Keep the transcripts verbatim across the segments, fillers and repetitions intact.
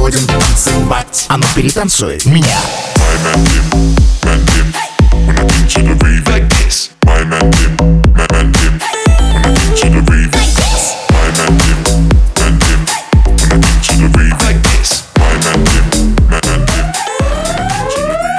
будем танцевать. А ну перетанцуй меня. My man Tim, man Tim, when I into the rave like this. My man Tim, man, man Tim, when I into the rave like this. My man Tim, man Tim, when I into the rave like this. My man Tim, man, man Tim, when I into the rave.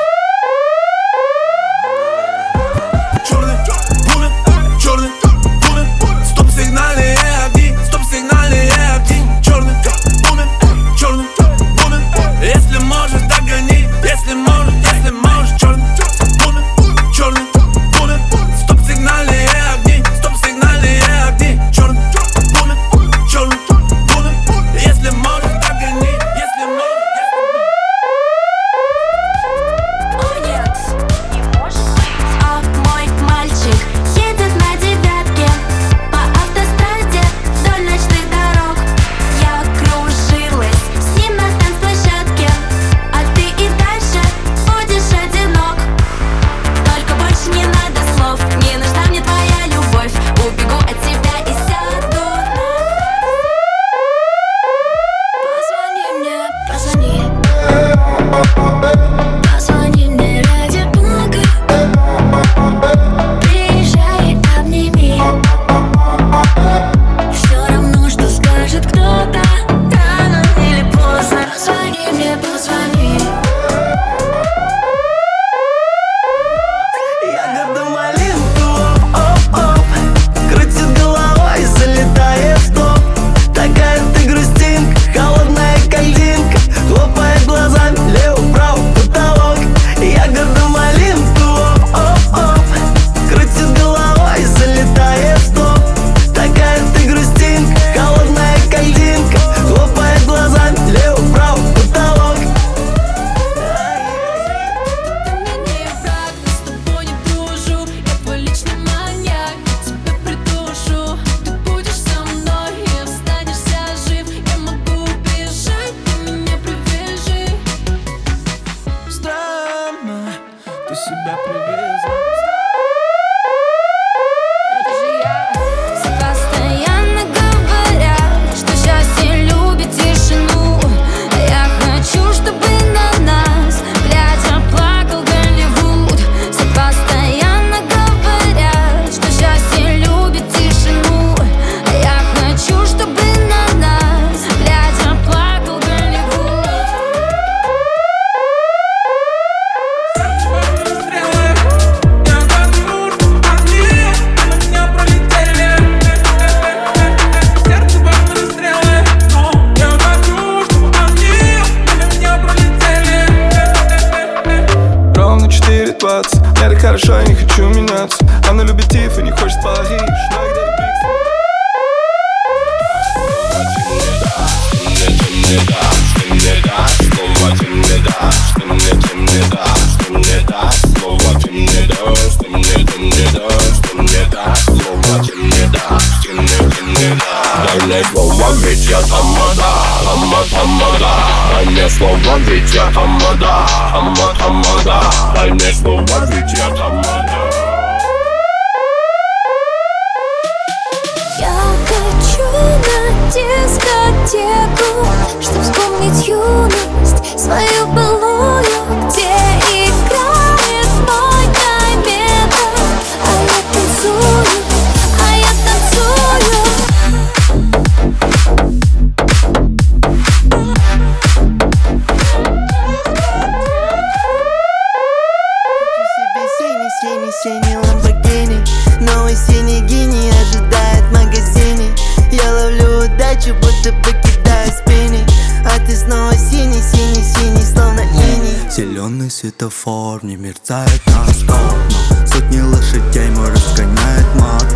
Черный бумер, черный бумер, стоп-сигнальные огни, стоп-сигнальные огни. Черный бумер, черный бумер, если можешь, догони, если можешь, если можешь. Черный бумер, черный бумер, стоп-сигнальные огни, стоп-сигнальные огни. Черный бумер, черный бумер, если можешь, догони, если можешь. О нет, не может быть. А мой мальчик едет на девятке по автостраде вдоль ночных дорог. Я кружилась с ним на танцплощадке, а ты и дальше будешь одинок. Только больше не надо слов, не нужна мне твоя любовь. Убегу от тебя и сяду на Позвони мне, позвони. Позвони мне ради бога. Приезжай, обними. Все равно, что скажет кто-то, рано или поздно. Позвони мне, позвони. Ягода малинка, оп-оп, крутит головой, залетает в топ. Такая ты грустинка, холодная кальдинка, хлопает глазами, лево-право, потолок. Ягода малинка, оп-оп, крутит головой, залетает в топ. Такая ты грустинка, холодная кальдинка, хлопает глазами, лево-право, потолок. Ты мне враг, с тобой не дружу. Я твой личный маньяк, тебя придушу. Ты будешь со мной и останешься жив. Я могу убежать, ты меня привяжи. Странно, ты себя привезла. Это же я. Все постоянно говорят, что счастье любит тишину. А я хочу, чтобы на нас, глядя, плакал Голливуд. Все постоянно говорят, что счастье любит тишину. А я хочу, чтобы на нас, глядя, плакал Голливуд. Я хочу, чтобы они мимо меня пролетели. Сердце бабные стрелы. Я хочу, чтобы они мимо меня пролетели. Ровно четыре двадцать. Мне так хорошо, я не хочу меняться. Она любит Тиф и не хочет Париж. Но я где-то пикс. Дай мне слово, ведь я тамада, тама, тамада. Дай мне слово, ведь я тамада, тама, тамада. Дай мне слово, ведь я тамада. Я хочу на дискотеку, чтоб вспомнить юность свою былую, где играет мой комета. А я танцую, а я танцую. Хочу себе синий, синий, синий Ламборгини. Новый синий гений ожидает в магазине. Я ловлю удачу, будто бы кидаю спиннинг. А ты снова синий, синий, синий, словно иней. Зеленый светофор не мерцает на стоп, но сотни лошадей мой разгоняет мотор.